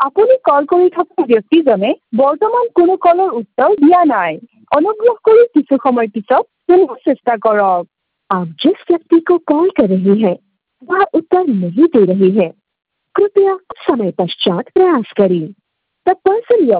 আপুনি কল কৰি থকা ব্যক্তিজনে বৰ্তমান কোনো কলৰ উত্তৰ দিয়া নাই। অনুগ্ৰহ কৰি কিছু সময় পিছত পুনৰ চেষ্টা কৰক। आप जिस व्यक्ति को कॉल कर रहे हैं वह उत्तर नहीं दे रहे हैं, कृपया कुछ समय पश्चात प्रयास करें। The person you